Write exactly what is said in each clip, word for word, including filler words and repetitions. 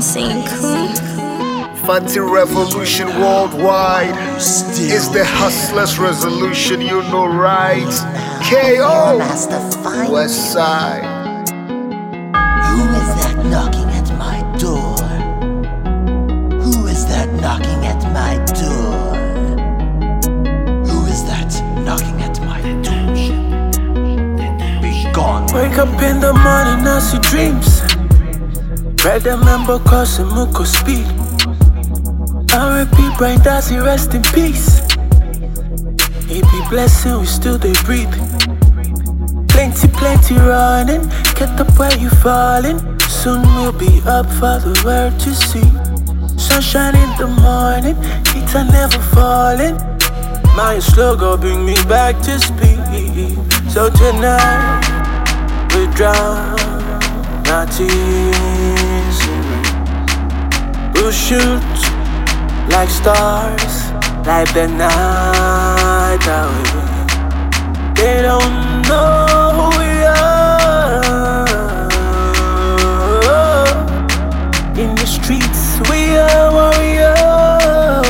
Insane Cool. Fancy revolution worldwide is the hustler's resolution, you know, right? K O West Side. Who is that knocking at my door? Who is that knocking at my door? Who is that knocking at my door? Be gone. Wake up in the morning, I see dreams. Read the member crossing Muko speed. R I P Brian Dassey, rest in peace. He be blessing, we still they breathe. Plenty, plenty running. Get up where you falling. Soon we'll be up for the world to see. Sunshine in the morning, heat are never falling. My slow go bring me back to speed. So tonight we drown our tears. We'll shoot like stars, like the night away. They don't know who we are. In the streets, we are warriors.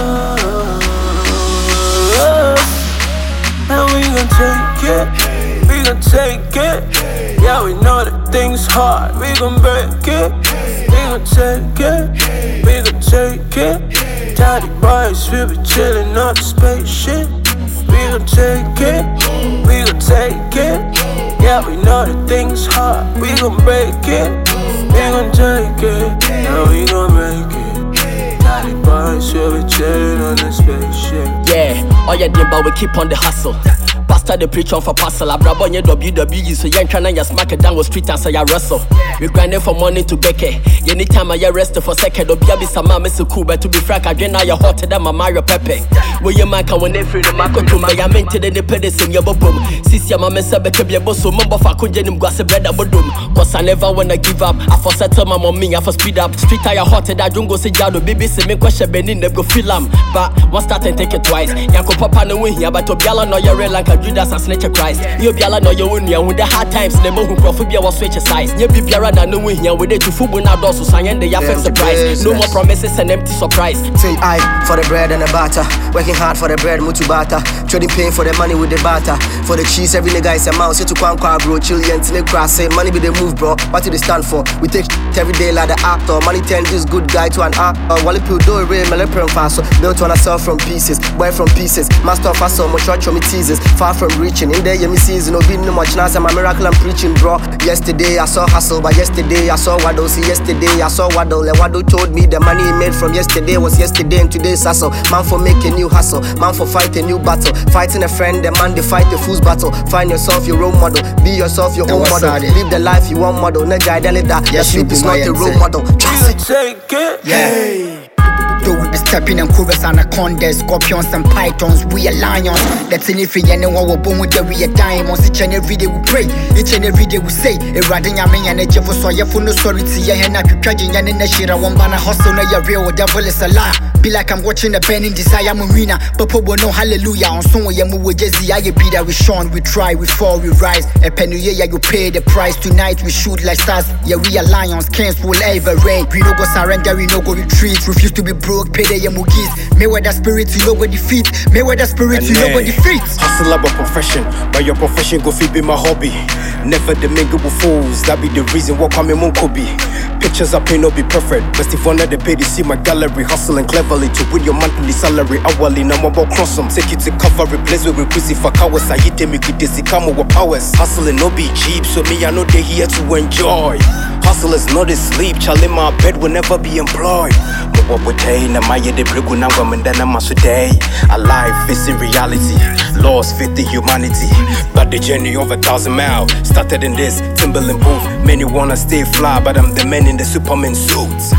And we gon' take it, we gon' take it. Yeah, we know that things hard, we gon' break it. We gon' take it, we gon' take it. Daddy boys, we be chillin' on the spaceship. We gon' take it, we gon' take it. Yeah, we know that things hard, we gon' break it. We gon' take it, yeah, we gon' make it. Daddy boys, we be chillin' on the spaceship. Yeah, all your day, but we keep on the hustle. Pastor the preach on for parcel. I brab on your W W E, so you ain't tryna just smack it down with street and say ya wrestle. We grinding from morning to beke. Anytime I ya rest for second, or be a bisa mama so cool, but to be frank, I get now you're hotter than my Mario Pepe. Where your man can when they free the Marco to my maintain the pedestal in your bum. Sisi mama said better be a boss, so mumbo for congenim grass bread a bodum. Cause I never wanna give up. I for settle my mommy, I for speed up. Street tire hotter than jungle say jado, baby say me question benin, they go feel am. But one start and take it twice. Yanko papa no win here, but Obiala no your real like a Judas and snatch a Christ. You Biala no your win here with the hard times, never who profit was switch a size. You be Biara no win here with it to football now, so sign the yaffin surprise. No more promises and empty surprise. Say I for the bread and the butter. Working hard for the bread, mutu bata. Trading pain for the money with the butter. For the cheese, every nigga is a mouse. You to quan qua bro, chill and till cross. Say money be the move, bro. What do they stand for? We take every day like the actor. Money turn this good guy to an actor. While if you do it real, my pen faster. Built on ourselves from pieces, boy from pieces. Master of hustle, much watch me teases. Far from reaching. In there, you me season, no be no much now. I'm a miracle I'm preaching, bro. Yesterday I saw hustle, but yesterday I saw Waddle. See, yesterday I saw Waddle. And Waddle told me the money he made from yesterday was yesterday and today's hustle. Man for making new hustle, man for fighting new battle. Fighting a friend, the man they fight the fool's battle. Find yourself your role model, be yourself your own model. Live the life you want model. No guy that the sleep is not a role model. Take it, yeah. Though we be stepping in chorus anacondas, scorpions and pythons, we are lions. That's in if we anyone we're born with, we are diamonds. Each and every day we pray, each and every day we say, a riding a man and a jeff so you for no sorry to ya and not charging and in the shira one banner hustle, no your real devil is a lie. Be like I'm watching the burning desire marina, but people no hallelujah on some way you move Jesse. I be that we shone, we try, we fall, we rise. A penny yeah, you pay the price. Tonight we shoot like stars, yeah, we are lions, kings will ever reign. We no go surrender, we no go retreat, refuse to be broke, pay the yamugis. May wear that spirit, you know go defeat. May wear that spirit, you know go defeat. Hustle up a profession, but your profession go fit be my hobby. Never the mingle with fools, that be the reason why I'm a could be. Pictures I paint no be perfect, but if one of the pay to see my gallery, hustling cleverly to win your monthly salary. Hourly, now I'm about cross them, take it to cover, replace with crazy for cowards. I hit them, you get this, come with powers. Hustling no be cheap, so me I know they here to enjoy. Hustlers know they sleep, child in my bed will never be employed. But what would they, na my de brigu na woman then I'm today. Alive, facing reality, lost faith in humanity. But the journey of a thousand miles started in this Timberland booth. Many wanna stay fly, but I'm the man in the Superman suits.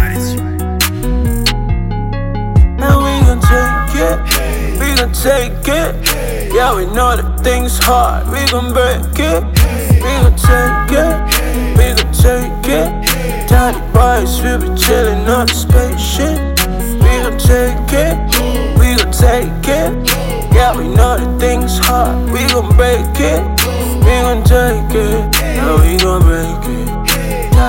Now we gon' take it, we gon' take it. Yeah, we know that things hard, we gon' break it. We gon' take it, we gon' take it. Tiny boys, we be chillin' on the spaceship. We gon' take it, we gon' take it. Yeah, we know that things hard, we gon' break it. We gon' take it, yeah, we gon' break it. Tiny boys.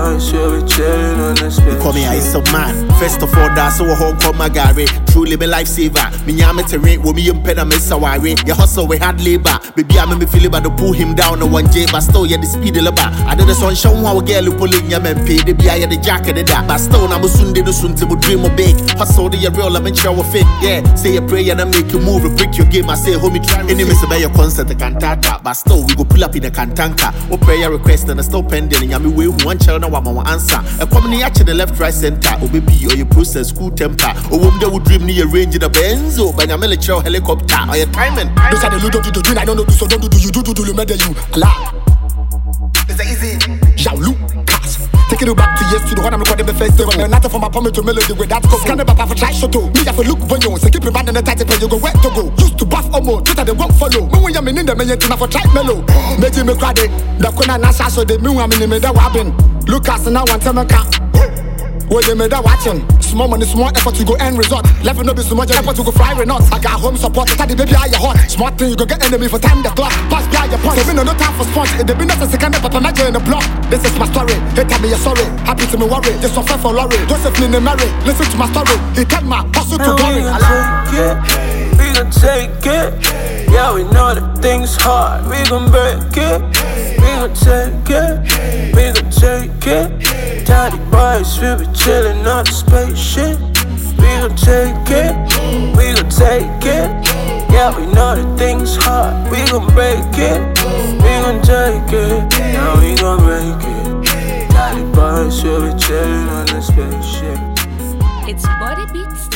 boys will be chilling on the spaceship. Call me Ice Man. First of all, that's so home call my Gary. Truly my lifesaver. Me nyame to rent, wo me impeda me sawari. Your hustle we hard labor. Baby I me feel about to pull him down on one J, but still yeah the speed of I did the sun show how girl who pulling your man pay. The be I the jacket of that. But still I'm a Sunday the soon to dream of big. Hustle the real I'm in show fake. Yeah, say a prayer and I make you move and break your game. I say homie try. Any miss about your concert the cantata. But still we go pull up in the cantanka. What prayer request and I still pending. I'm way one child now I'm on answer. A company actually left right center. Or baby or your process school temper. Or woman that would dream near range in a Benzo. By a military helicopter. Or your timing. Those are the little do do I don't know so don't do you do do do murder you. Allah. Is that easy? Jean Lucas. Take it back to yes to the one I'm recording the first day. When not from my poem to melody with that go. Scan the papa for try shot. Me have a look when you say keep reminding the title when you go where to go. Used to buff or more. Twitter they won't follow. Me when you're in the minute for try mellow. Make me cry it. The corner nasa so they me I'm in the middle wabbing. Lucas now one time I can't. Well, you made that watching. Small money, small effort to go end resort. Level no be so much effort to go fly or not. I got home support, I the baby eye your heart. Smart thing, you go get enemy for time the clock. Pass by your point. There be no time for sport. It be not a second papa magic in the block. This is my story. Hey, tell me you're sorry. Happy to me worry. Just suffer for Lorry. Joseph Nene Mary. Listen to my story. He tell my hustle to glory. We gon' take it. Yeah, we know that things hard. We gon' break it. We gon' take it. We gon' take it. Daddy boys, we be chillin' on the spaceship. We gon' take it. We gon' take it. Yeah, we know that things hard. We gon' break it. We gon' take it. Now we gon' break it. Daddy boys, we be chillin' on the spaceship. It's Body Beats.